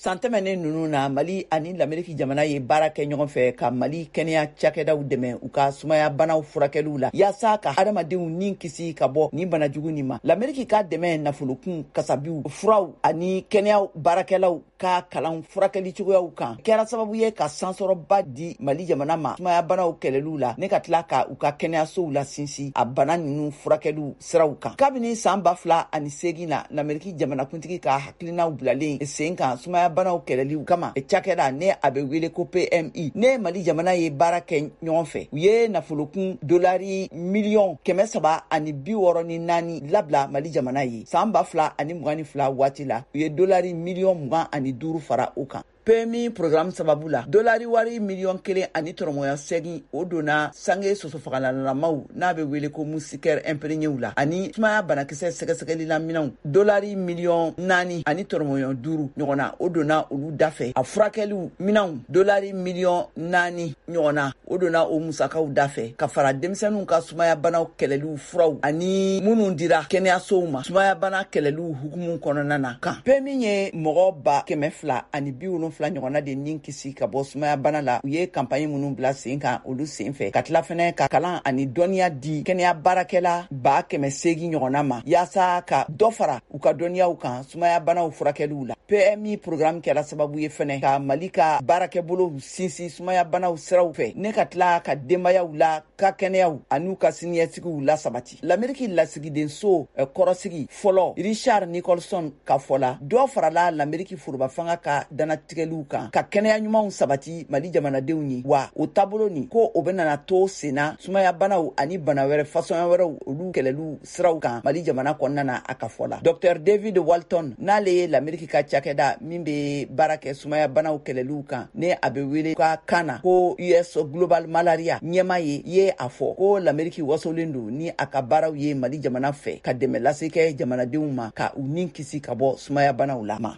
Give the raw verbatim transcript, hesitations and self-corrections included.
san tɛmɛnen nunu na Mali ani l'Amérique jamana ye baara kɛ ɲɔgɔn fɛ ka Mali kɛnɛya cakɛdaw dɛmɛ u ka sumaya banaw furakɛliw la yaasa ka adamadenw ni kisi ka bɔ ni banajugu nin ma. L'Amérique ka dɛmɛ nafolokun kasabiw furaw ani kɛnɛya baarakɛlaw ka kalan furakɛli cogoyaw kan kɛra sababu ye ka sansɔrɔba di Mali jamana ma sumaya banaw kɛlɛliw la ne ka tila ka u ka kɛnɛyasow la sinsin a bana ninu furakɛliw siraw kan. Kabini san ba fila ani segin na l'Amérique jamana kuntigi ka hakilinaw bilalen sen kan sumaya banaw kɛlɛliw kama cakɛda ne a bɛ wele ko P M I ne Mali jamana ye baara kɛ ɲɔgɔn fɛ u ye nafolokun dolari miliyɔn kɛmɛ saba ani bi wɔɔrɔ ni naani labila Mali jamana ye san ba fila ani mugan ni fila waati la u ye dolari miliyɔn mugan ani duuru fara o kan. P M I programme sababu la dolari wari miliyɔn kelen ani tɔrɔmɔya segin o donna sange sosofagalalamaw n'a bɛ wele ko moustiquaire imprégnéw la ani sumaya banakisɛ sɛgɛsɛgɛli la minɛnw dolari miliyɔn naani ani tɔrɔmɔya duuru ɲɔgɔnna o donna olu dafɛ a furakɛliw minɛnw dolari miliyɔn naani ɲɔgɔnna o donna o musakaw dafɛ ka fara denmisɛnninw ka sumaya banaw kɛlɛliw furaw ani minnu dira kɛnɛyasow ma sumaya bana kɛlɛliw hukumu kɔnɔna na kan. P M I ye mɔgɔ ba kɛmɛ fila ani bi wolonfila fila ɲɔgɔnna de nin kisi ka bɔ sumaya bana la u ye campagne minnu bila sen kan olu sen fɛ ka tila fɛnɛ ka kalan ani dɔnniya di kɛnɛya baarakɛla ba kɛmɛ seegin ɲɔgɔnna ma yaasa ka dɔ fara u ka dɔnniyaw kan sumaya banaw furakɛliw la. P M I programme kɛra sababu ye fɛnɛ ka Mali ka baarakɛbolow sinsin sumaya banaw siraw fɛ ne ka tila ka denbayaw la ka kɛnɛyaw an'u ka siniɲɛsigiw la sabati. L'Amérique lasigidenso kɔrɔsigi fɔlɔ Richard Nicholson ka fɔla dɔ farala l'Amérique foroba fanga ka danatigɛ kan ka kɛnɛya ɲumanw sabati Mali jamanadenw ye wa o taabolo nin ko o bɛ nana to senna sumaya banaw ani bana wɛrɛ fasɔnya wɛrɛw olu kɛlɛliw siraw kan Mali jamana kɔnɔna na a ka fɔ la. Docteur David Walton n'ale ye l'Amérique ka cakɛda min bɛ baara kɛ sumaya banaw kɛlɛliw kan ne a bɛ wele ka kan na ko U S Global Malaria ɲɛma ye ye a fɔ ko l'Amérique wasolen don ni a ka baaraw ye Mali jamana fɛ ka dɛmɛ lase kɛ jamanadenw ma ka u ni kisi ka bɔ sumaya banaw la ma.